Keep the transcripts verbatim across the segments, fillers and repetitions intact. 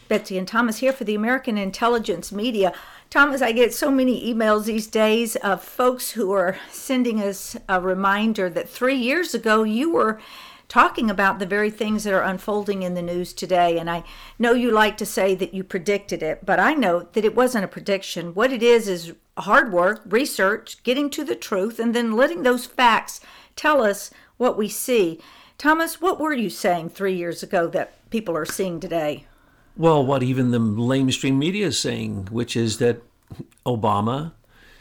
Betsy and Thomas here for the American Intelligence Media. Thomas, I get so many emails these days of folks who are sending us a reminder that three years ago you were talking about the very things that are unfolding in the news today. And I know you like to say that you predicted it, but I know that it wasn't a prediction. What it is is hard work, research, getting to the truth, and then letting those facts tell us what we see. Thomas, what were you saying three years ago that people are seeing today? Well, what even the mainstream media is saying, which is that Obama,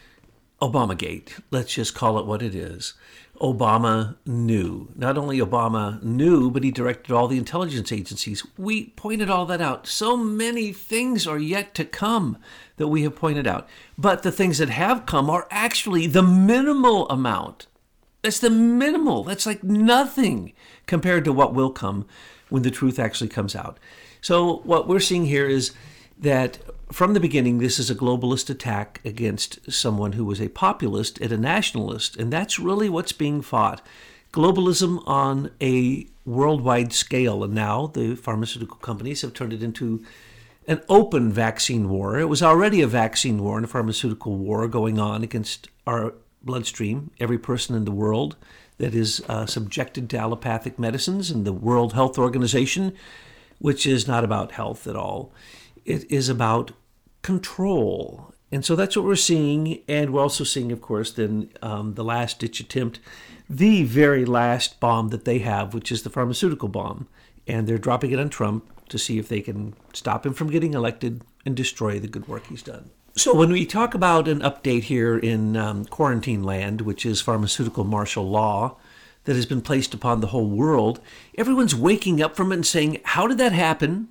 Obamagate, let's just call it what it is. Obama knew. Not only Obama knew, but he directed all the intelligence agencies. We pointed all that out. So many things are yet to come that we have pointed out. But the things that have come are actually the minimal amount. That's the minimal. That's like nothing compared to what will come when the truth actually comes out. So what we're seeing here is that from the beginning, this is a globalist attack against someone who was a populist and a nationalist, and that's really what's being fought. Globalism on a worldwide scale, and now the pharmaceutical companies have turned it into an open vaccine war. It was already a vaccine war and a pharmaceutical war going on against our bloodstream. Every person in the world that is uh, subjected to allopathic medicines, and the World Health Organization, which is not about health at all. It is about control. And so that's what we're seeing. And we're also seeing, of course, then um, the last-ditch attempt, the very last bomb that they have, which is the pharmaceutical bomb. And they're dropping it on Trump to see if they can stop him from getting elected and destroy the good work he's done. So when we talk about an update here in um, quarantine land, which is pharmaceutical martial law, that has been placed upon the whole world, everyone's waking up from it and saying, how did that happen?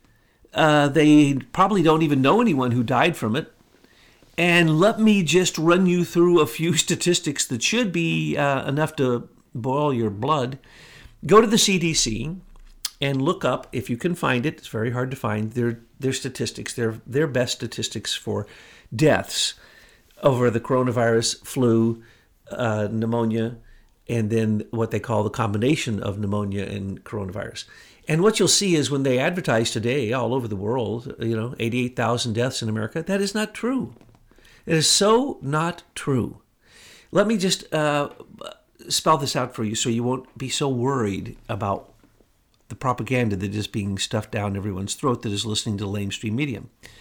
Uh, they probably don't even know anyone who died from it. And let me just run you through a few statistics that should be uh, enough to boil your blood. Go to the C D C and look up, if you can find it, it's very hard to find, their, their statistics, their, their best statistics for deaths over the coronavirus, flu, uh, pneumonia, and then what they call the combination of pneumonia and coronavirus. And what you'll see is when they advertise today all over the world, you know, eighty-eight thousand deaths in America, that is not true. It is so not true. Let me just uh, spell this out for you so you won't be so worried about the propaganda that is being stuffed down everyone's throat that is listening to the mainstream media.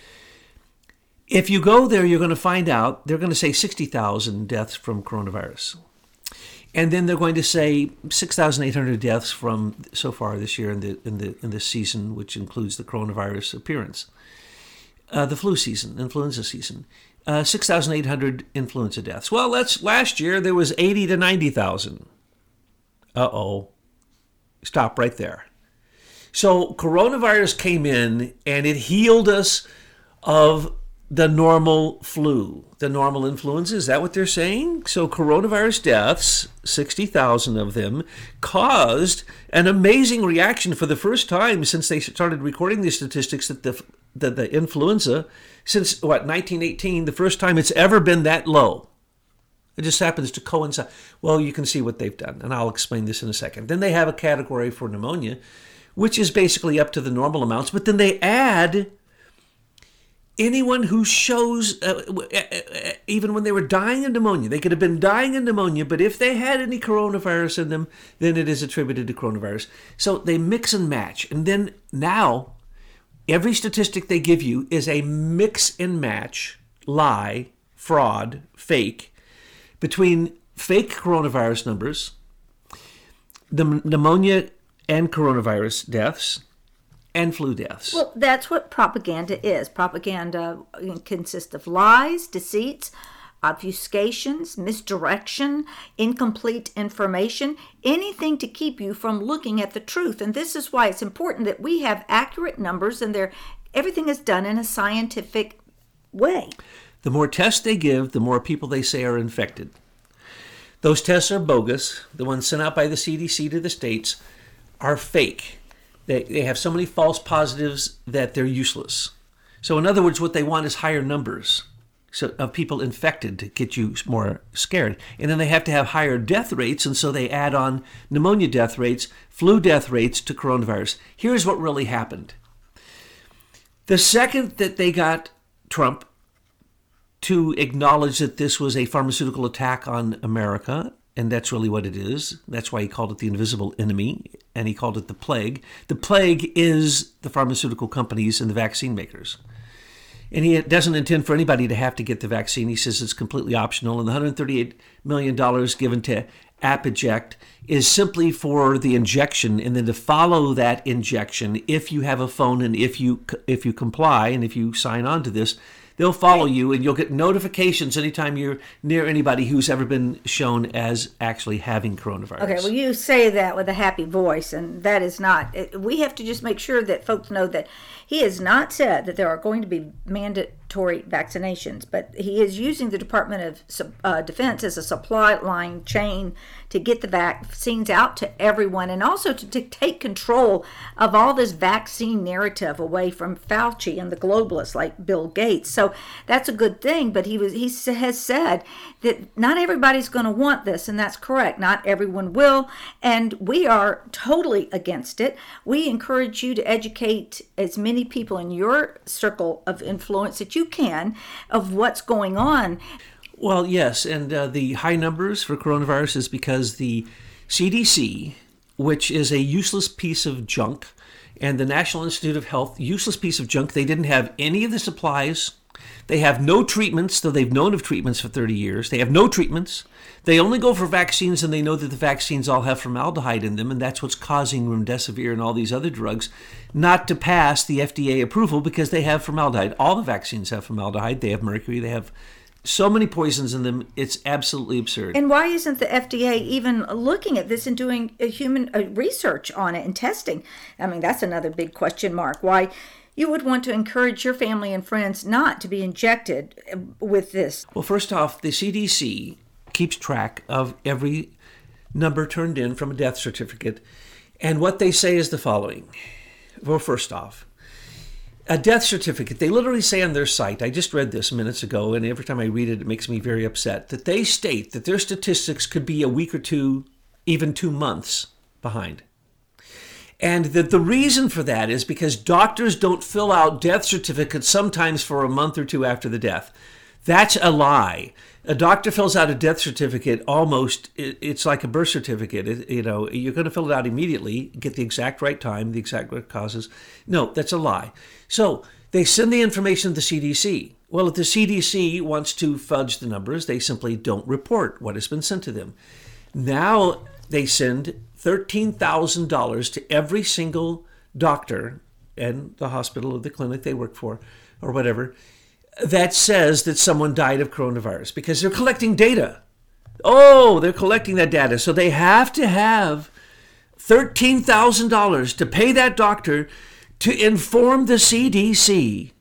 If you go there, you're going to find out, they're going to say sixty thousand deaths from coronavirus. And then they're going to say six thousand eight hundred deaths from so far this year in the in the in this season, which includes the coronavirus appearance, uh, the flu season, influenza season, uh, six thousand eight hundred influenza deaths. Well, that's last year there was eighty to ninety thousand. Uh oh, stop right there. So coronavirus came in and it healed us of the normal flu, the normal influenza. Is that what they're saying? So coronavirus deaths, sixty thousand of them, caused an amazing reaction for the first time since they started recording these statistics that the, that the influenza, since, what, nineteen eighteen, the first time it's ever been that low. It just happens to coincide. Well, you can see what they've done, and I'll explain this in a second. Then they have a category for pneumonia, which is basically up to the normal amounts, but then they add anyone who shows, uh, even when they were dying of pneumonia, they could have been dying of pneumonia, but if they had any coronavirus in them, then it is attributed to coronavirus. So they mix and match. And then now, every statistic they give you is a mix and match, lie, fraud, fake, between fake coronavirus numbers, the pneumonia and coronavirus deaths, and flu deaths. Well, that's what propaganda is. Propaganda consists of lies, deceits, obfuscations, misdirection, incomplete information, anything to keep you from looking at the truth. And this is why it's important that we have accurate numbers and they're, everything is done in a scientific way. The more tests they give, the more people they say are infected. Those tests are bogus. The ones sent out by the C D C to the states are fake. They they have so many false positives that they're useless. So in other words, what they want is higher numbers so, of people infected to get you more scared. And then they have to have higher death rates, and so they add on pneumonia death rates, flu death rates to coronavirus. Here's what really happened. The second that they got Trump to acknowledge that this was a pharmaceutical attack on America, and that's really what it is. That's why he called it the invisible enemy, and he called it the plague. The plague is the pharmaceutical companies and the vaccine makers. And he doesn't intend for anybody to have to get the vaccine. He says it's completely optional. And the one hundred thirty-eight million dollars given to Apoject is simply for the injection, and then to follow that injection, if you have a phone and if you if you comply and if you sign on to this, they'll follow you, and you'll get notifications anytime you're near anybody who's ever been shown as actually having coronavirus. Okay, well, you say that with a happy voice, and that is not. We have to just make sure that folks know that he has not said that there are going to be mandatory vaccinations, but he is using the Department of uh, Defense as a supply line chain to get the vaccines out to everyone, and also to, to take control of all this vaccine narrative away from Fauci and the globalists like Bill Gates. So that's a good thing, but he was he has said that not everybody's going to want this, and that's correct. Not everyone will, and we are totally against it. We encourage you to educate as many people in your circle of influence that you can of what's going on. Well, yes, and uh, the high numbers for coronavirus is because the C D C, which is a useless piece of junk, and the National Institute of Health, useless piece of junk. They didn't have any of the supplies. They have no treatments, though they've known of treatments for thirty years. They have no treatments. They only go for vaccines, and they know that the vaccines all have formaldehyde in them, and that's what's causing remdesivir and all these other drugs not to pass the F D A approval because they have formaldehyde. All the vaccines have formaldehyde. They have mercury. They have so many poisons in them, it's absolutely absurd. And why isn't the F D A even looking at this and doing a human a research on it and testing? I mean, that's another big question mark. Why you would want to encourage your family and friends not to be injected with this? Well, first off, the C D C keeps track of every number turned in from a death certificate. And what they say is the following. Well, first off, a death certificate, they literally say on their site, I just read this minutes ago, and every time I read it, it makes me very upset, that they state that their statistics could be a week or two, even two months behind. And that the reason for that is because doctors don't fill out death certificates sometimes for a month or two after the death. That's a lie. A doctor fills out a death certificate almost, it's like a birth certificate. It, you know, you're going to fill it out immediately, get the exact right time, the exact right causes. No, that's a lie. So they send the information to the C D C. Well, if the C D C wants to fudge the numbers, they simply don't report what has been sent to them. Now they send thirteen thousand dollars to every single doctor and the hospital or the clinic they work for or whatever that says that someone died of coronavirus because they're collecting data. Oh, they're collecting that data. So they have to have thirteen thousand dollars to pay that doctor to inform the C D C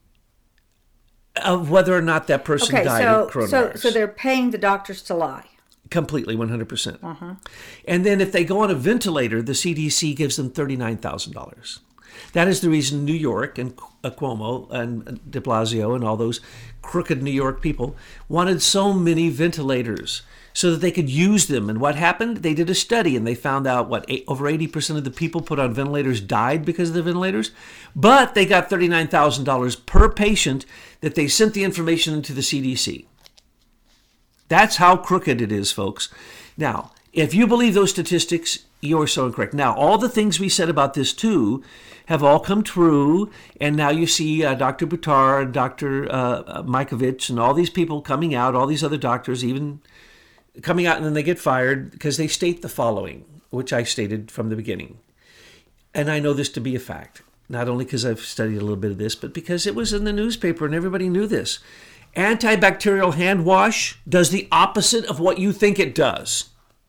of whether or not that person okay, died so, of coronavirus. So, so they're paying the doctors to lie. Completely, one hundred percent. Uh-huh. And then if they go on a ventilator, the C D C gives them thirty-nine thousand dollars. That is the reason New York and Cuomo and de Blasio and all those crooked New York people wanted so many ventilators so that they could use them. And what happened? They did a study and they found out, what, eight, over eighty percent of the people put on ventilators died because of the ventilators. But they got thirty-nine thousand dollars per patient that they sent the information into the C D C. That's how crooked it is, folks. Now, if you believe those statistics, you're so incorrect. Now, all the things we said about this, too, have all come true, and now you see uh, Doctor Buttar and Doctor Uh, Mikovits and all these people coming out, all these other doctors even coming out, and then they get fired because they state the following, which I stated from the beginning. And I know this to be a fact, not only because I've studied a little bit of this, but because it was in the newspaper and everybody knew this. Antibacterial hand wash does the opposite of what you think it does.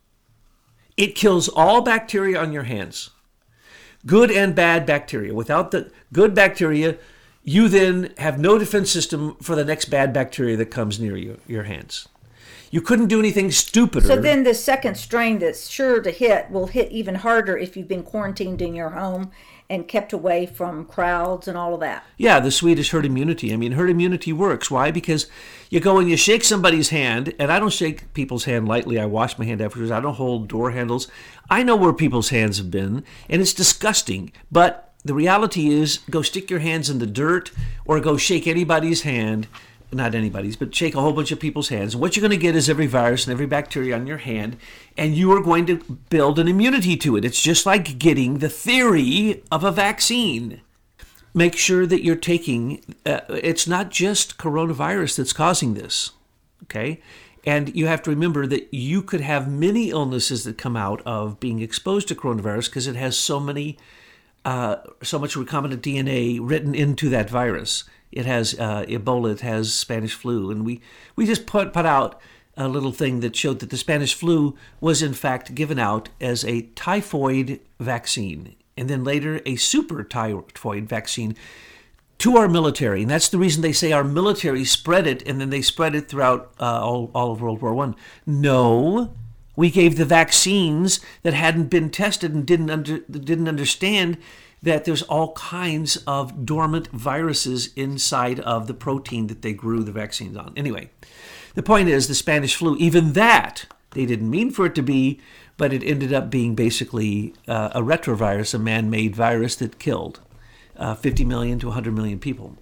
It kills all bacteria on your hands. Good and bad bacteria. Without the good bacteria, you then have no defense system for the next bad bacteria that comes near you, your hands. You couldn't do anything stupider. So then the second strain that's sure to hit will hit even harder if you've been quarantined in your home and kept away from crowds and all of that. Yeah, the Swedish herd immunity. I mean, herd immunity works. Why? Because you go and you shake somebody's hand, and I don't shake people's hand lightly. I wash my hand afterwards. I don't hold door handles. I know where people's hands have been, and it's disgusting. But The reality is, go stick your hands in the dirt or go shake anybody's hand, not anybody's, but shake a whole bunch of people's hands. And what you're going to get is every virus and every bacteria on your hand, and you are going to build an immunity to it. It's just like getting the theory of a vaccine. Make sure that you're taking, uh, it's not just coronavirus that's causing this, okay? And you have to remember that you could have many illnesses that come out of being exposed to coronavirus because it has so many, uh, so much recombinant D N A written into that virus. It has uh, Ebola, it has Spanish flu, and we, we just put, put out a little thing that showed that the Spanish flu was in fact given out as a typhoid vaccine, and then later a super typhoid vaccine to our military. And that's the reason they say our military spread it, and then they spread it throughout uh, all, all of World War One. No, we gave the vaccines that hadn't been tested and didn't under, didn't understand that there's all kinds of dormant viruses inside of the protein that they grew the vaccines on. Anyway, the point is the Spanish flu, even that, they didn't mean for it to be, but it ended up being basically uh, a retrovirus, a man-made virus that killed uh, fifty million to one hundred million people.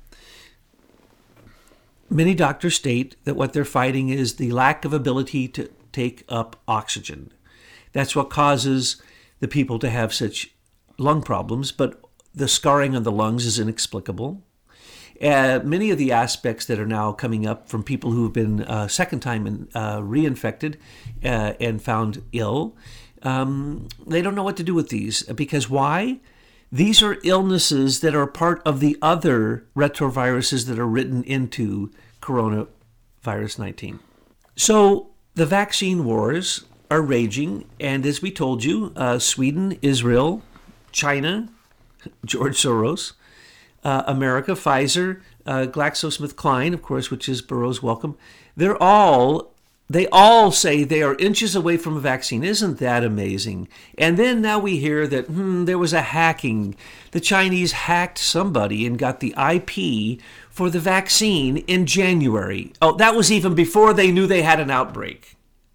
Many doctors state that what they're fighting is the lack of ability to take up oxygen. That's what causes the people to have such lung problems, but the scarring on the lungs is inexplicable. Uh, many of the aspects that are now coming up from people who have been uh, second time in, uh, reinfected uh, and found ill, um, they don't know what to do with these. Because why? These are illnesses that are part of the other retroviruses that are written into coronavirus nineteen. So the vaccine wars are raging, and as we told you, uh, Sweden, Israel, China, George Soros, uh, America, Pfizer, uh, GlaxoSmithKline, of course, which is Burroughs Wellcome, they're all, they all say they are inches away from a vaccine. Isn't that amazing? And then now we hear that hmm, there was a hacking. The Chinese hacked somebody and got the I P for the vaccine in January. Oh, that was even before they knew they had an outbreak.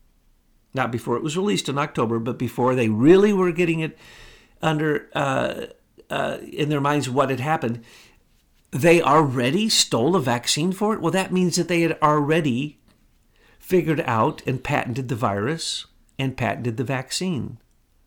Not before it was released in October, but before they really were getting it under uh, uh, in their minds what had happened. They already stole a vaccine for it? Well, that means that they had already figured out and patented the virus and patented the vaccine.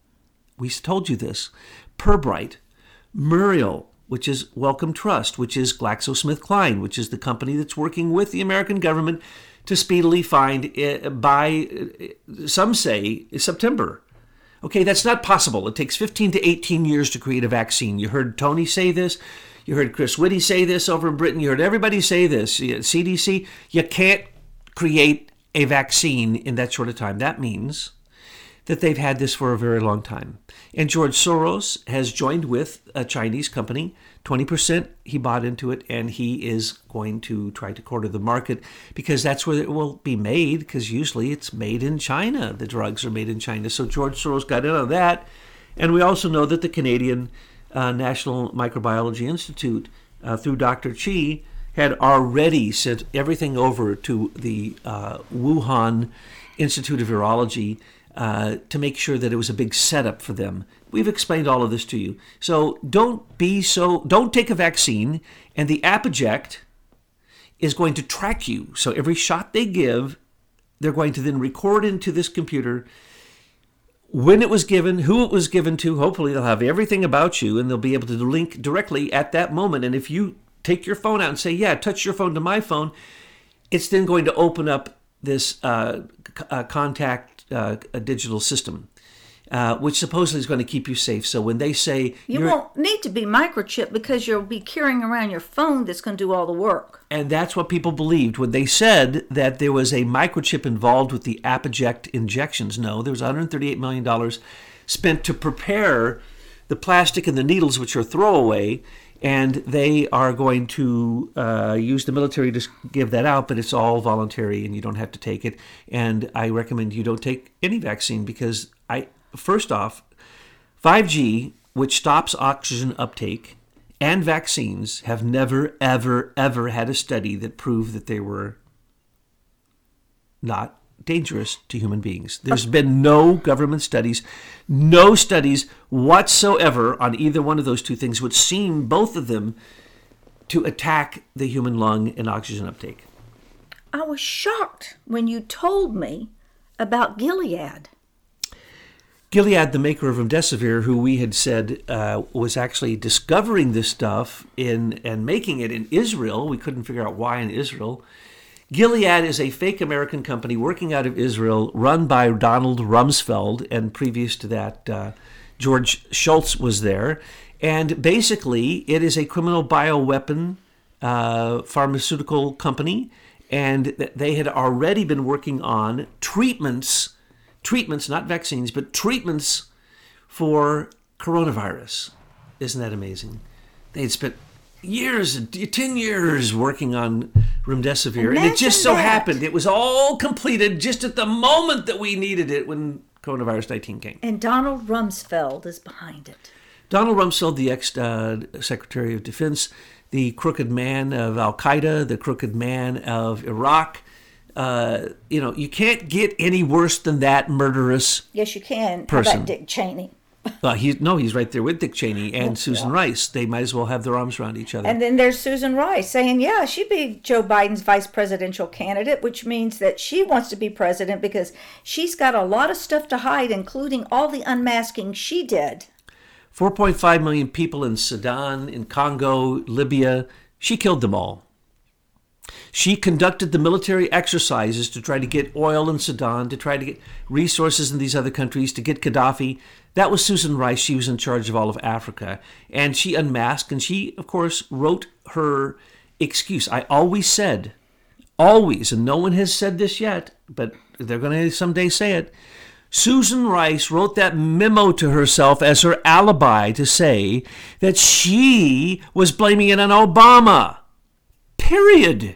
We told you this. Pirbright, Muriel, which is Wellcome Trust, which is GlaxoSmithKline, which is the company that's working with the American government to speedily find it by, some say, September. Okay, that's not possible. It takes fifteen to eighteen years to create a vaccine. You heard Tony say this. You heard Chris Whitty say this over in Britain. You heard everybody say this. C D C, you can't create a vaccine in that short of time. That means that they've had this for a very long time. And George Soros has joined with a Chinese company. twenty percent he bought into it, and he is going to try to corner the market because that's where it will be made, because usually it's made in China. The drugs are made in China. So George Soros got in on that. And we also know that the Canadian uh, National Microbiology Institute, uh, through Doctor Chi, had already sent everything over to the uh, Wuhan Institute of Virology uh, to make sure that it was a big setup for them. We've explained all of this to you. So don't be so, don't take a vaccine, and the Apoject is going to track you. So every shot they give, they're going to then record into this computer when it was given, who it was given to. Hopefully they'll have everything about you, and they'll be able to link directly at that moment. And if you take your phone out and say, yeah, touch your phone to my phone, it's then going to open up this uh, uh, contact uh, a digital system, uh, which supposedly is going to keep you safe. So when they say... You won't need to be microchipped because you'll be carrying around your phone that's going to do all the work. And that's what people believed when they said that there was a microchip involved with the Apoject injections. No, there was one hundred thirty-eight million dollars spent to prepare the plastic and the needles, which are throwaway, and they are going to uh, use the military to give that out, but it's all voluntary and you don't have to take it. And I recommend you don't take any vaccine because, I first off, five G, which stops oxygen uptake, and vaccines have never, ever, ever had a study that proved that they were not dangerous to human beings. There's been no government studies, no studies whatsoever on either one of those two things, which seem, both of them, to attack the human lung and oxygen uptake. I was shocked when you told me about Gilead. Gilead, the maker of remdesivir, who we had said uh, was actually discovering this stuff in and making it in Israel. We couldn't figure out why in Israel. Gilead is a fake American company working out of Israel, run by Donald Rumsfeld, and previous to that, uh, George Shultz was there. And basically, it is a criminal bioweapon uh, pharmaceutical company, and they had already been working on treatments, treatments, not vaccines, but treatments for coronavirus. Isn't that amazing? They had spent years, ten years working on remdesivir, Imagine and it just so that. happened it was all completed just at the moment that we needed it when coronavirus nineteen came. And Donald Rumsfeld is behind it. Donald Rumsfeld, the ex-Secretary uh, of Defense, the crooked man of Al-Qaeda, the crooked man of Iraq. Uh, you know, you can't get any worse than that murderous Yes, you can. person. How about Dick Cheney? Uh, he, no, he's right there with Dick Cheney and Susan Rice. They might as well have their arms around each other. And then there's Susan Rice saying, yeah, she'd be Joe Biden's vice presidential candidate, which means that she wants to be president because she's got a lot of stuff to hide, including all the unmasking she did. four point five million people in Sudan, in Congo, Libya. She killed them all. She conducted the military exercises to try to get oil in Sudan, to try to get resources in these other countries, to get Gaddafi. That was Susan Rice. She was in charge of all of Africa. And she unmasked, and she, of course, wrote her excuse. I always said, always, and no one has said this yet, but they're going to someday say it, Susan Rice wrote that memo to herself as her alibi to say that she was blaming it on Obama. Period.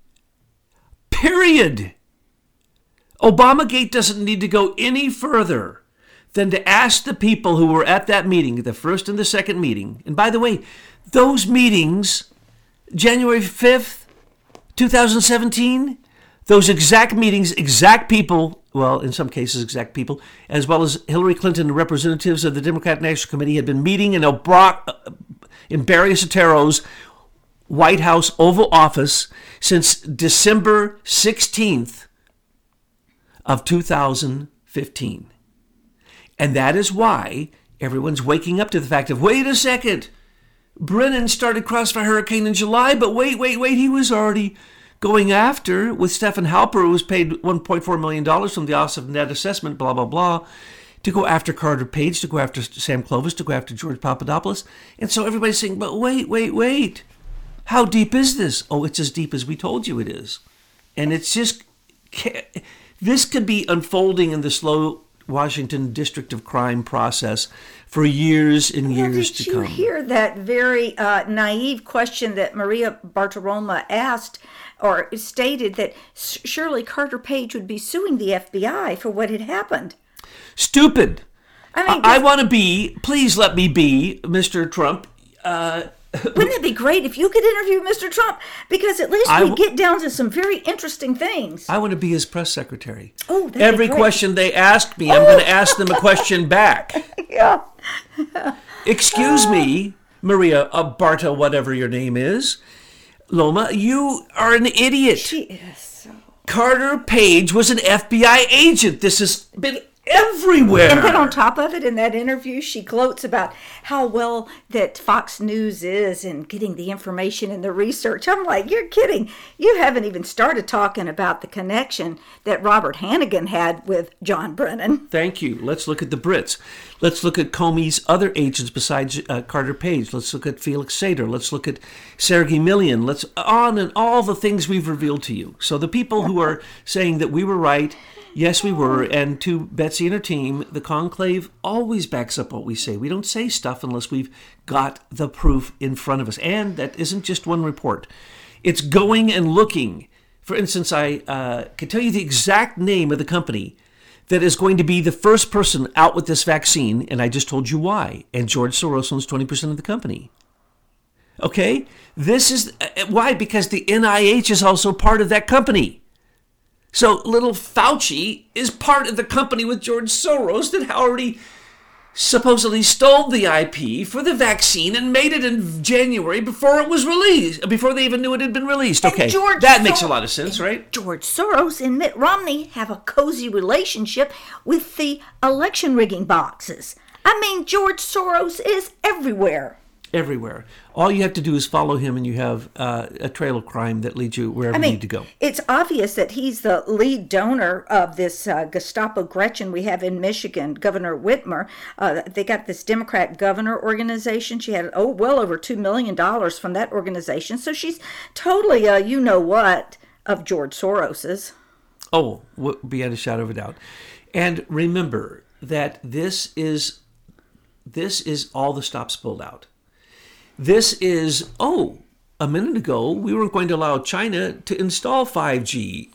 Period. Obamagate doesn't need to go any further than to ask the people who were at that meeting, the first and the second meeting. And by the way, those meetings, January fifth, twenty seventeen, those exact meetings, exact people, well, in some cases, exact people, as well as Hillary Clinton and representatives of the Democratic National Committee had been meeting in, Obra- in Barry Soetoro's White House Oval Office since December sixteenth of two thousand fifteen. And that is why everyone's waking up to the fact of, wait a second, Brennan started Crossfire Hurricane in July, but wait, wait, wait, he was already going after, with Stephen Halper, who was paid one point four million dollars from the Office of Net Assessment, blah, blah, blah, to go after Carter Page, to go after Sam Clovis, to go after George Papadopoulos. And so everybody's saying, but wait, wait, wait. How deep is this? Oh, it's as deep as we told you it is. And it's just, this could be unfolding in the slow Washington District of Crime process for years and Well, years did to you come. hear that very uh, naive question that Maria Bartiromo asked or stated that surely Carter Page would be suing the F B I for what had happened? Stupid. I mean, I, I want to be, please let me be, Mister Trump. Uh, Wouldn't it be great if you could interview Mister Trump? Because at least I we w- get down to some very interesting things. I want to be his press secretary. Oh, that'd be Every great. question they ask me, I'm going to ask them a question back. Yeah. Excuse me, Maria uh, Barta, whatever your name is. Loma, you are an idiot. She is so... Carter Page was an F B I agent. This has been everywhere. And then on top of it, in that interview, she gloats about how well that Fox News is in getting the information and the research. I'm like, you're kidding. You haven't even started talking about the connection that Robert Hannigan had with John Brennan. Thank you. Let's look at the Brits. Let's look at Comey's other agents besides uh, Carter Page. Let's look at Felix Sater. Let's look at Sergei Milian. Let's on and all the things we've revealed to you. So the people who are saying that we were right, yes, we were. And to Betsy and her team, the conclave always backs up what we say. We don't say stuff unless we've got the proof in front of us. And that isn't just one report. It's going and looking. For instance, I uh, can tell you the exact name of the company that is going to be the first person out with this vaccine, and I just told you why. And George Soros owns twenty percent of the company. Okay? This is uh, why? Because the N I H is also part of that company. So little Fauci is part of the company with George Soros that already supposedly stole the I P for the vaccine and made it in January before it was released, before they even knew it had been released. And Okay, George that makes Sor- a lot of sense, right? George Soros and Mitt Romney have a cozy relationship with the election rigging boxes. I mean, George Soros is everywhere. Everywhere. All you have to do is follow him and you have uh, a trail of crime that leads you wherever I mean, you need to go. It's obvious that he's the lead donor of this uh, Gestapo Gretchen we have in Michigan, Governor Whitmer. Uh, they got this Democrat governor organization. She had, oh, well over two million dollars from that organization. So she's totally, uh, you know what, of George Soros's. Oh, beyond a shadow of a doubt. And remember that this is this is all the stops pulled out. This is, oh, a minute ago, we weren't going to allow China to install five G,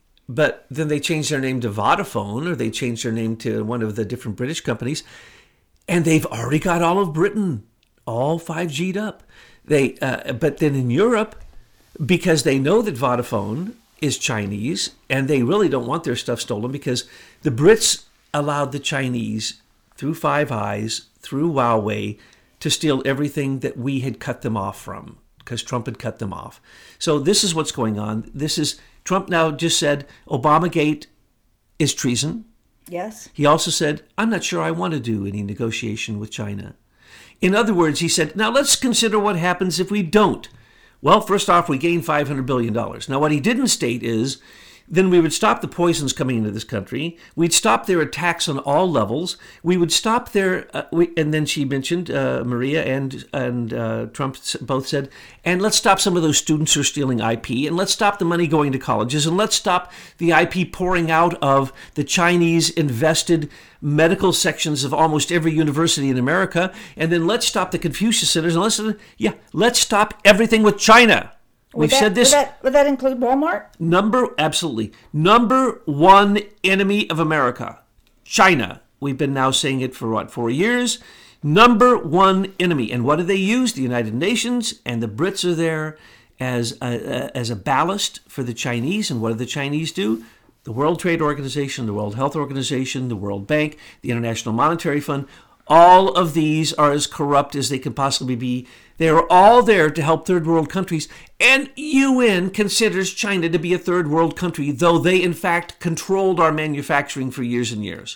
but then they changed their name to Vodafone, or they changed their name to one of the different British companies, and they've already got all of Britain all five G'd up. They, uh, but then in Europe, because they know that Vodafone is Chinese, and they really don't want their stuff stolen, because the Brits allowed the Chinese, through Five Eyes, through Huawei, to steal everything that we had cut them off from, because Trump had cut them off. So this is what's going on. This is, Trump now just said Obamagate is treason. Yes. He also said, I'm not sure I want to do any negotiation with China. In other words, he said, now let's consider what happens if we don't. Well, first off, we gain five hundred billion dollars. Now, what he didn't state is, then we would stop the poisons coming into this country. We'd stop their attacks on all levels. We would stop their, uh, we, and then she mentioned, uh, Maria and and uh, Trump both said, and let's stop some of those students who are stealing I P, and let's stop the money going to colleges, and let's stop the I P pouring out of the Chinese invested medical sections of almost every university in America, and then let's stop the Confucius Centers, and let's, yeah, let's stop everything with China. We've that, said this. Would that, would that include Walmart? Number, absolutely. Number one enemy of America, China. We've been now saying it for, what, four years? Number one enemy. And what do they use? The United Nations, and the Brits are there as a, as a ballast for the Chinese. And what do the Chinese do? The World Trade Organization, the World Health Organization, the World Bank, the International Monetary Fund, all of these are as corrupt as they can possibly be. They are all there to help third world countries. And U N considers China to be a third world country, though they, in fact, controlled our manufacturing for years and years.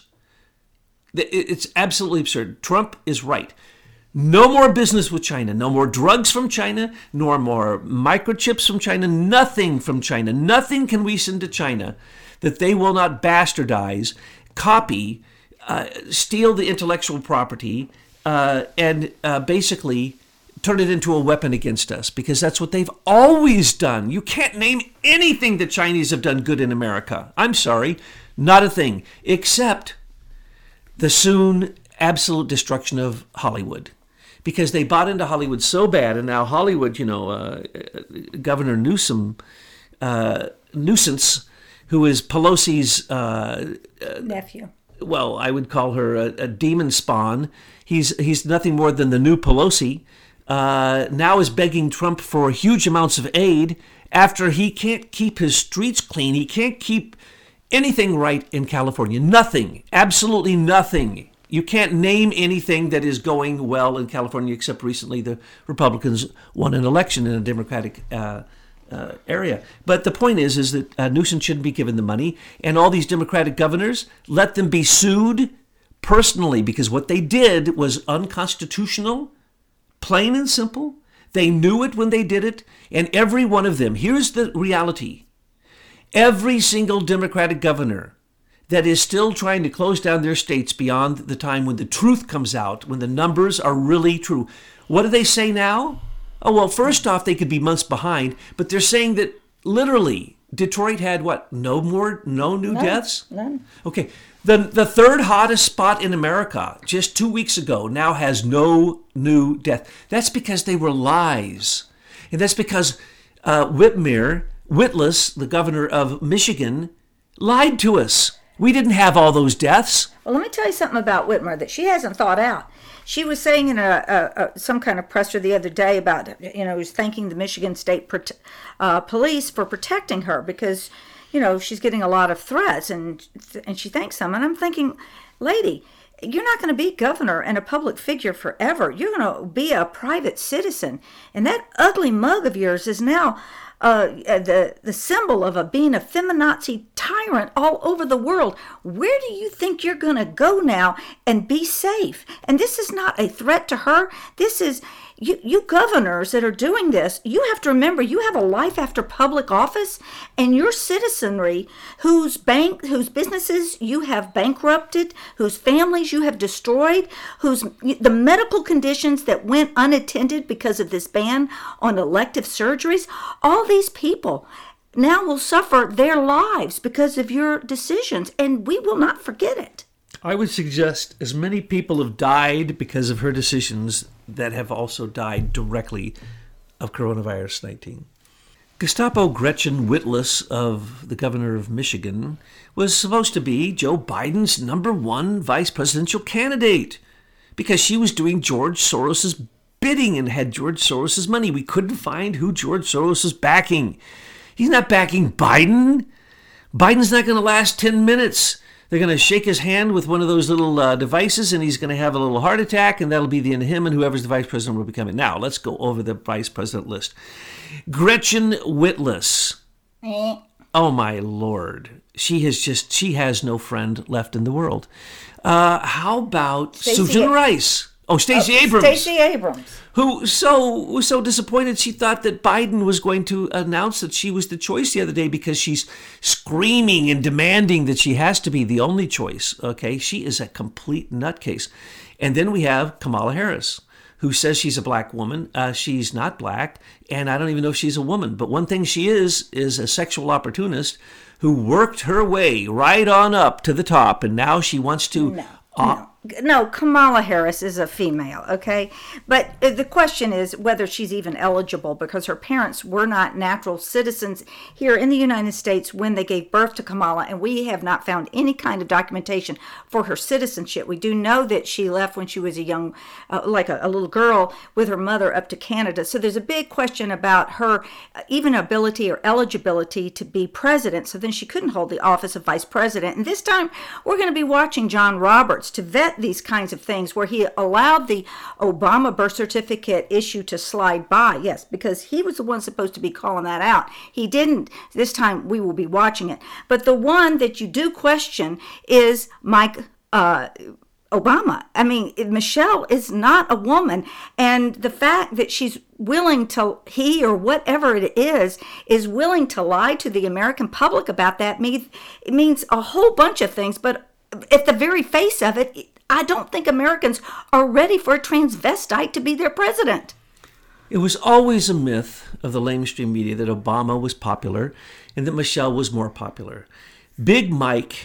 It's absolutely absurd. Trump is right. No more business with China. No more drugs from China, nor more microchips from China. Nothing from China. Nothing can we send to China that they will not bastardize, copy, uh, steal the intellectual property, uh, and uh, basically turn it into a weapon against us, because that's what they've always done. You can't name anything the Chinese have done good in America. I'm sorry, not a thing, except the soon absolute destruction of Hollywood, because they bought into Hollywood so bad, and now Hollywood, you know, uh, Governor Newsom, uh, Nuisance, who is Pelosi's uh, nephew. Well, I would call her a, a demon spawn. He's he's nothing more than the new Pelosi. Uh, now is begging Trump for huge amounts of aid after he can't keep his streets clean. He can't keep anything right in California. Nothing. Absolutely nothing. You can't name anything that is going well in California, except recently the Republicans won an election in a Democratic uh, uh, area. But the point is, is that uh, Newsom shouldn't be given the money, and all these Democratic governors, let them be sued personally, because what they did was unconstitutional. Plain and simple. They knew it when they did it. And every one of them, here's the reality. Every single Democratic governor that is still trying to close down their states beyond the time when the truth comes out, when the numbers are really true. What do they say now? Oh, well, first off, they could be months behind, but they're saying that literally Detroit had what? No more, no new None. deaths? None. Okay. The, the third hottest spot in America just two weeks ago now has no new death. That's because they were lies. And that's because uh, Whitmer, Whitlis, the governor of Michigan, lied to us. We didn't have all those deaths. Well, let me tell you something about Whitmer that she hasn't thought out. She was saying in a, a, a some kind of presser the other day about, you know, was thanking the Michigan State Prote- uh, Police for protecting her because, you know, she's getting a lot of threats, and and she thanks them. And I'm thinking, lady, you're not going to be governor and a public figure forever. You're going to be a private citizen. And that ugly mug of yours is now uh, the, the symbol of a being a feminazi tyrant all over the world. Where do you think you're going to go now and be safe? And this is not a threat to her. This is... You, you governors that are doing this, you have to remember you have a life after public office, and your citizenry whose bank, whose businesses you have bankrupted, whose families you have destroyed, whose the medical conditions that went unattended because of this ban on elective surgeries, all these people now will suffer their lives because of your decisions, and we will not forget it. I would suggest as many people have died because of her decisions that have also died directly of coronavirus nineteen. Gestapo Gretchen Whitlas, of the governor of Michigan, was supposed to be Joe Biden's number one vice presidential candidate because she was doing George Soros's bidding and had George Soros's money. We couldn't find who George Soros is backing. He's not backing Biden. Biden's not going to last ten minutes. They're going to shake his hand with one of those little uh, devices, and he's going to have a little heart attack, and that'll be the end of him, and whoever's the vice president will be coming. Now, let's go over the vice president list. Gretchen Whitlas. Oh, my Lord. She has just, she has no friend left in the world. Uh, how about Stacey Susan A- Rice? Oh, Stacey oh, Abrams. Stacey Abrams. Who so was so disappointed she thought that Biden was going to announce that she was the choice the other day because she's screaming and demanding that she has to be the only choice. Okay, she is a complete nutcase. And then we have Kamala Harris, who says she's a black woman. Uh, she's not black, and I don't even know if she's a woman. But one thing she is is a sexual opportunist who worked her way right on up to the top, and now she wants to... No, uh, no. No, Kamala Harris is a female, okay? But the question is whether she's even eligible because her parents were not natural citizens here in the United States when they gave birth to Kamala, and we have not found any kind of documentation for her citizenship. We do know that she left when she was a young, uh, like a, a little girl with her mother up to Canada. So there's a big question about her even ability or eligibility to be president. So then she couldn't hold the office of vice president. And this time we're going to be watching John Roberts to vet these kinds of things where he allowed the Obama birth certificate issue to slide by. Yes, because he was the one supposed to be calling that out. He didn't. This time we will be watching it. But the one that you do question is Mike uh, Obama. I mean, Michelle is not a woman. And the fact that she's willing to, he or whatever it is, is willing to lie to the American public about that means, it means a whole bunch of things. But at the very face of it, I don't think Americans are ready for a transvestite to be their president. It was always a myth of the mainstream media that Obama was popular and that Michelle was more popular. Big Mike,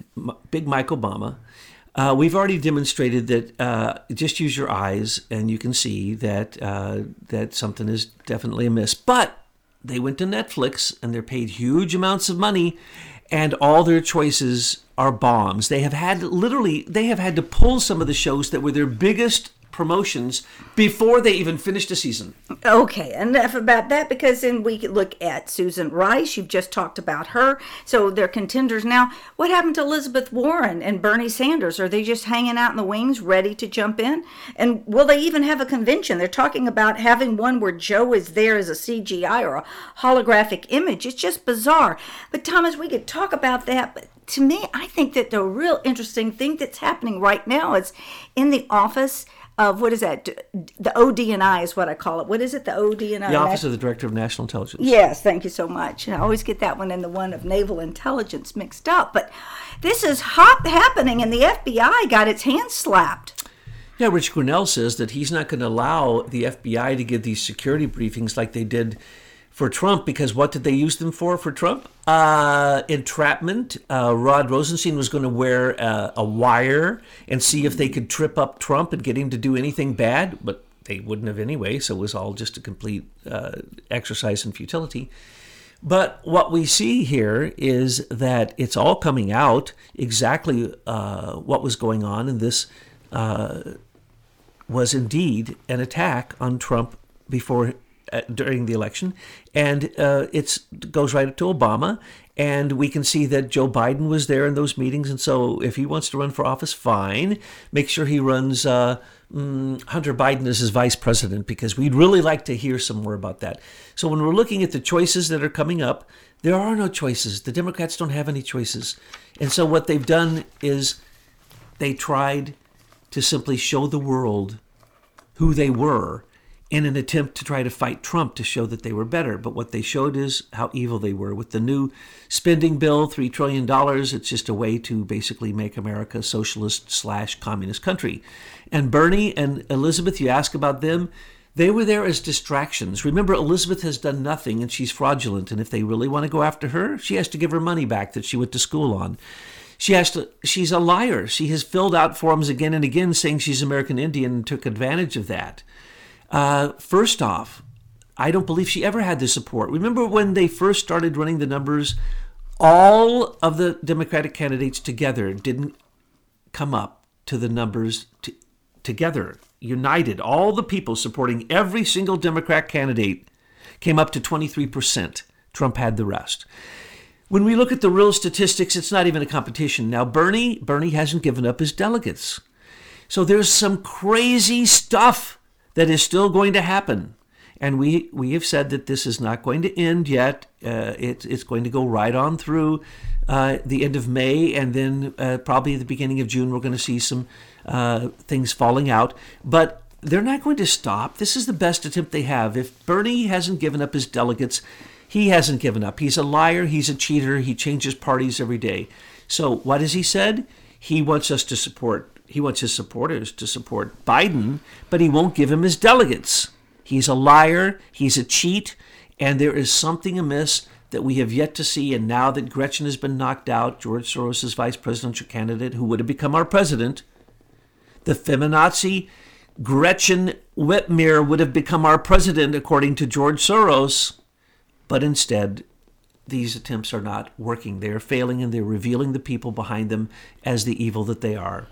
Big Mike Obama, uh, we've already demonstrated that uh, just use your eyes and you can see that uh, that something is definitely amiss. But they went to Netflix and they're paid huge amounts of money, and all their choices are bombs. They have had literally, they have had to pull some of the shows that were their biggest promotions before they even finished a season. Okay, enough about that, because then we could look at Susan Rice. You've just talked about her. So they're contenders now. What happened to Elizabeth Warren and Bernie Sanders? Are they just hanging out in the wings, ready to jump in? And will they even have a convention? They're talking about having one where Joe is there as a C G I or a holographic image. It's just bizarre. But Thomas, we could talk about that, but to me, I think that the real interesting thing that's happening right now is in the office of, what is that? The O D N I is what I call it. What is it? The O D N I? The Office of the Director of National Intelligence. Yes, thank you so much. I always get that one and the one of Naval Intelligence mixed up. But this is hot happening, and the F B I got its hands slapped. Yeah, Rich Grinnell says that he's not going to allow the F B I to give these security briefings like they did for Trump, because what did they use them for for Trump? Uh, entrapment. Uh, Rod Rosenstein was going to wear a, a wire and see if they could trip up Trump and get him to do anything bad, but they wouldn't have anyway, so it was all just a complete uh, exercise in futility. But what we see here is that it's all coming out exactly uh, what was going on, and this uh, was indeed an attack on Trump before uh, during the election, and uh, it goes right up to Obama. And we can see that Joe Biden was there in those meetings. And so if he wants to run for office, fine. Make sure he runs uh, mm, Hunter Biden as his vice president, because we'd really like to hear some more about that. So when we're looking at the choices that are coming up, there are no choices. The Democrats don't have any choices. And so what they've done is they tried to simply show the world who they were in an attempt to try to fight Trump to show that they were better. But what they showed is how evil they were. With the new spending bill, three trillion dollars, it's just a way to basically make America a socialist slash communist country. And Bernie and Elizabeth, you ask about them, they were there as distractions. Remember, Elizabeth has done nothing and she's fraudulent. And if they really want to go after her, she has to give her money back that she went to school on. She has to, she's a liar. She has filled out forms again and again saying she's American Indian and took advantage of that. Uh, first off, I don't believe she ever had the support. Remember when they first started running the numbers, all of the Democratic candidates together didn't come up to the numbers t- together, united. All the people supporting every single Democrat candidate came up to twenty-three percent. Trump had the rest. When we look at the real statistics, it's not even a competition. Now, Bernie, Bernie hasn't given up his delegates. So there's some crazy stuff that is still going to happen. And we, we have said that this is not going to end yet. Uh, it, it's going to go right on through uh, the end of May, and then uh, probably at the beginning of June, we're going to see some uh, things falling out. But they're not going to stop. This is the best attempt they have. If Bernie hasn't given up his delegates, he hasn't given up. He's a liar. He's a cheater. He changes parties every day. So what has he said? He wants us to support He wants his supporters to support Biden, but he won't give him his delegates. He's a liar, he's a cheat, and there is something amiss that we have yet to see. And now that Gretchen has been knocked out, George Soros' vice presidential candidate, who would have become our president, the feminazi Gretchen Whitmer would have become our president, according to George Soros. But instead, these attempts are not working. They are failing, and they're revealing the people behind them as the evil that they are.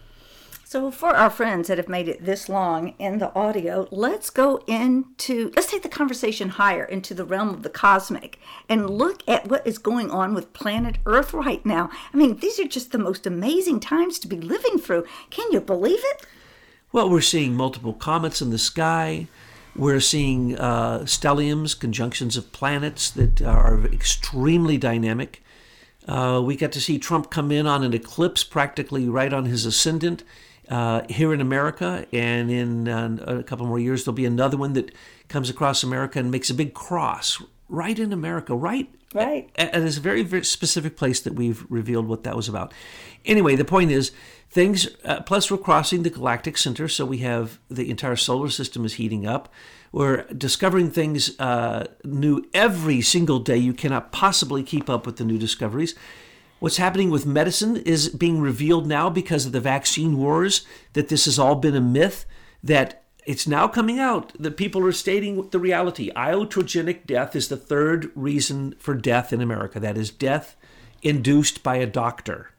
So for our friends that have made it this long in the audio, let's go into, let's take the conversation higher into the realm of the cosmic and look at what is going on with planet Earth right now. I mean, these are just the most amazing times to be living through. Can you believe it? Well, we're seeing multiple comets in the sky. We're seeing uh, stelliums, conjunctions of planets that are extremely dynamic. Uh, we got to see Trump come in on an eclipse practically right on his ascendant. Uh, here in America, and in uh, a couple more years, there'll be another one that comes across America and makes a big cross right in America, right? Right. At, at a very, very specific place that we've revealed what that was about. Anyway, the point is, things, uh, plus we're crossing the galactic center, so we have the entire solar system is heating up. We're discovering things uh, new every single day. You cannot possibly keep up with the new discoveries. What's happening with medicine is being revealed now because of the vaccine wars, that this has all been a myth, that it's now coming out that people are stating the reality. Iatrogenic death is the third reason for death in America. That is death induced by a doctor.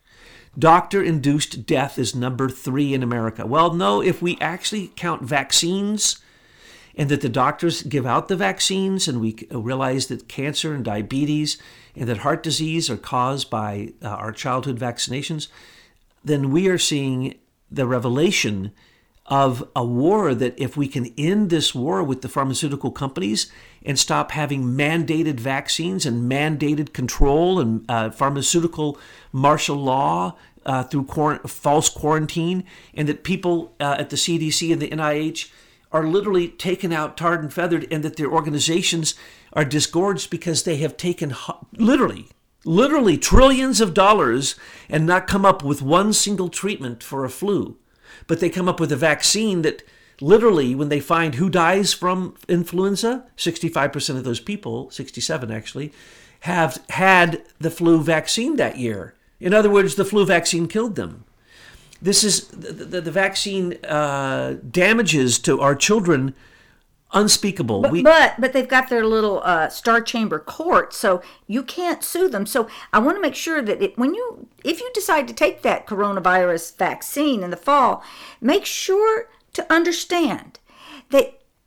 Doctor-induced death is number three in America. Well, no, if we actually count vaccines, and that the doctors give out the vaccines, and we realize that cancer and diabetes and that heart disease are caused by uh, our childhood vaccinations, then we are seeing the revelation of a war that if we can end this war with the pharmaceutical companies and stop having mandated vaccines and mandated control and uh, pharmaceutical martial law uh, through quar- false quarantine, and that people uh, at the C D C and the N I H are literally taken out, tarred and feathered, and that their organizations are disgorged because they have taken literally, literally trillions of dollars and not come up with one single treatment for a flu. But they come up with a vaccine that literally, when they find who dies from influenza, sixty-five percent of those people, sixty-seven actually, have had the flu vaccine that year. In other words, the flu vaccine killed them. This is the, the, the vaccine uh, damages to our children unspeakable. But, we, but but they've got their little uh, Star Chamber court, so you can't sue them. So I want to make sure that it, when you, if you decide to take that coronavirus vaccine in the fall, make sure to understand that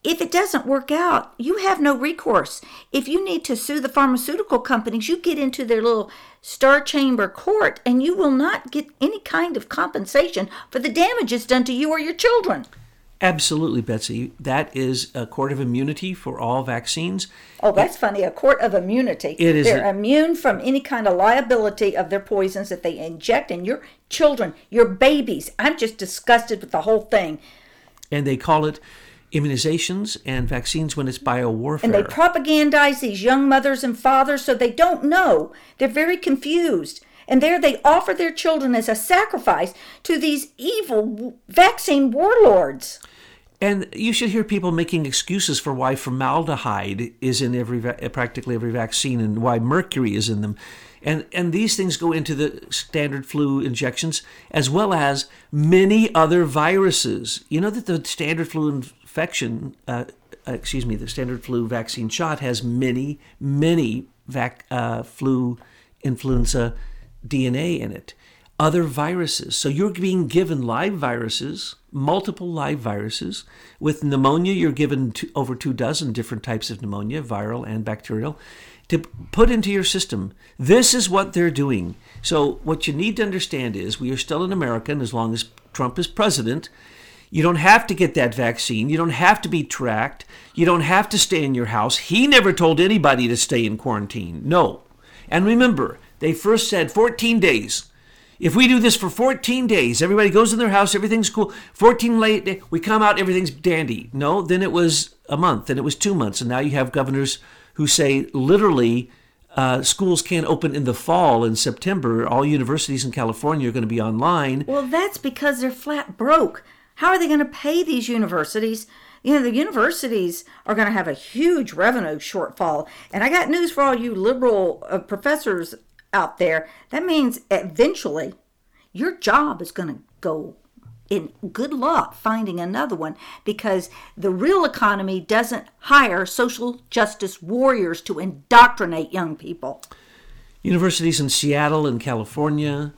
if it doesn't work out, you have no recourse. If you need to sue the pharmaceutical companies, you get into their little star chamber court and you will not get any kind of compensation for the damages done to you or your children. Absolutely, Betsy. That is a court of immunity for all vaccines. Oh, that's funny. A court of immunity. It is. They're a- immune from any kind of liability of their poisons that they inject in your children, your babies. I'm just disgusted with the whole thing. And they call it immunizations and vaccines when it's biowarfare. And they propagandize these young mothers and fathers so they don't know. They're very confused. And there they offer their children as a sacrifice to these evil vaccine warlords. And you should hear people making excuses for why formaldehyde is in every practically every vaccine and why mercury is in them. And and these things go into the standard flu injections as well as many other viruses. You know that the standard flu infection, uh, excuse me, the standard flu vaccine shot has many, many vac, uh, flu influenza D N A in it. Other viruses. So you're being given live viruses, multiple live viruses. With pneumonia, you're given two, over two dozen different types of pneumonia, viral and bacterial, to put into your system. This is what they're doing. So what you need to understand is we are still in America, and as long as Trump is president, you don't have to get that vaccine. You don't have to be tracked. You don't have to stay in your house. He never told anybody to stay in quarantine. No. And remember, they first said fourteen days. If we do this for fourteen days, everybody goes in their house, everything's cool. fourteen late, we come out, everything's dandy. No, then it was a month, then it was two months. And now you have governors who say literally uh, schools can't open in the fall in September. All universities in California are going to be online. Well, that's because they're flat broke. How are they going to pay these universities? You know, the universities are going to have a huge revenue shortfall. And I got news for all you liberal uh, professors out there. That means eventually your job is going to go in good luck finding another one, because the real economy doesn't hire social justice warriors to indoctrinate young people. Universities in Seattle and California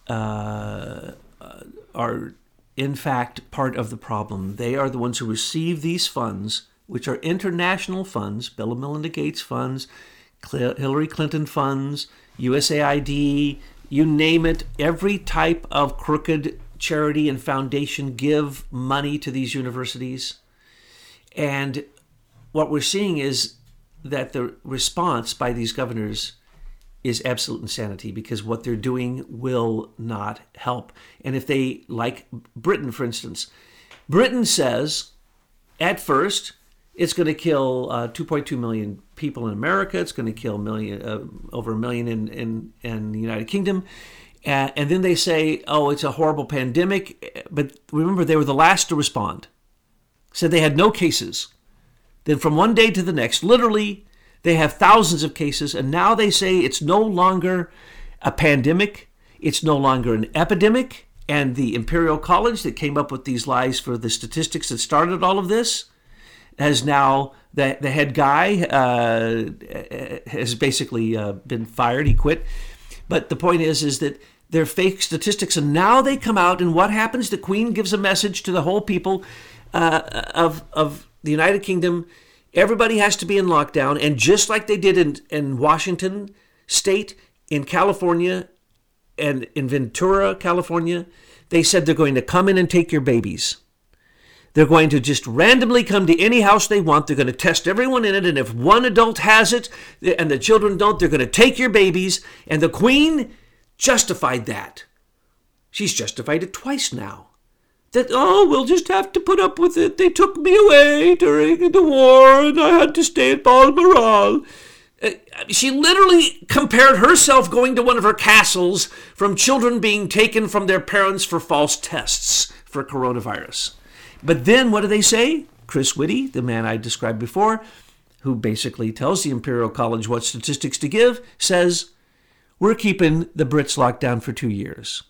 uh, are in fact part of the problem. They are the ones who receive these funds, which are international funds, Bill and Melinda Gates funds, Hillary Clinton funds, U S A I D, you name it. Every type of crooked charity and foundation give money to these universities. And what we're seeing is that the response by these governors is absolute insanity, because what they're doing will not help. And if they, like Britain, for instance, Britain says at first it's going to kill uh, two point two million people in America. It's going to kill million, uh, over a million in, in, in the United Kingdom. Uh, and then they say, oh, it's a horrible pandemic. But remember, they were the last to respond. Said they had no cases. Then from one day to the next, literally, they have thousands of cases. And now they say it's no longer a pandemic. It's no longer an epidemic. And the Imperial College that came up with these lies for the statistics that started all of this has now, the, the head guy uh, has basically uh, been fired. He quit. But the point is, is that they're fake statistics. And now they come out, and what happens? The Queen gives a message to the whole people uh, of, of the United Kingdom. Everybody has to be in lockdown. And just like they did in, in Washington State, in California, and in Ventura, California, they said they're going to come in and take your babies. They're going to just randomly come to any house they want. They're going to test everyone in it. And if one adult has it and the children don't, they're going to take your babies. And the Queen justified that. She's justified it twice now. That, oh, we'll just have to put up with it. They took me away during the war and I had to stay at Balmoral. Uh, she literally compared herself going to one of her castles from children being taken from their parents for false tests for coronavirus. But then what do they say? Chris Whitty, the man I described before, who basically tells the Imperial College what statistics to give, says, we're keeping the Brits locked down for two years.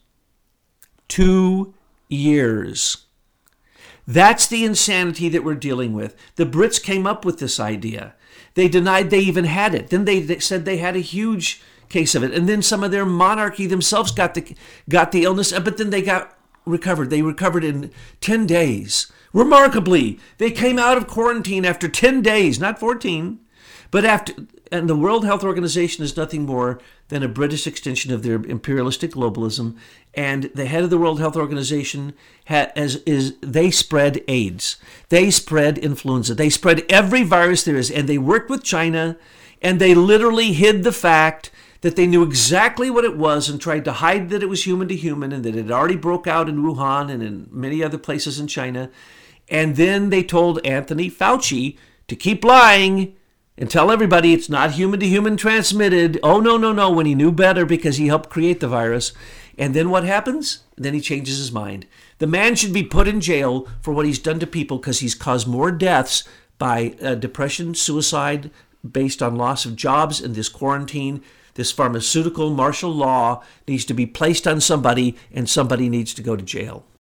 Two years. That's the insanity that we're dealing with. The Brits came up with this idea. They denied they even had it. Then they, they said they had a huge case of it. And then some of their monarchy themselves got the got the illness, but then they got recovered. They recovered in ten days Remarkably, they came out of quarantine after ten days, not fourteen, but after, and the World Health Organization is nothing more than a British extension of their imperialistic globalism. And the head of the World Health Organization ha, as, is they spread AIDS, they spread influenza, they spread every virus there is, and they worked with China, and they literally hid the fact that they knew exactly what it was and tried to hide that it was human to human and that it already broke out in Wuhan and in many other places in China. And then they told Anthony Fauci to keep lying and tell everybody it's not human to human transmitted. Oh, no, no, no, when he knew better because he helped create the virus. And then what happens? Then he changes his mind. The man should be put in jail for what he's done to people because he's caused more deaths by uh, depression, suicide, based on loss of jobs and this quarantine. This pharmaceutical martial law needs to be placed on somebody, and somebody needs to go to jail.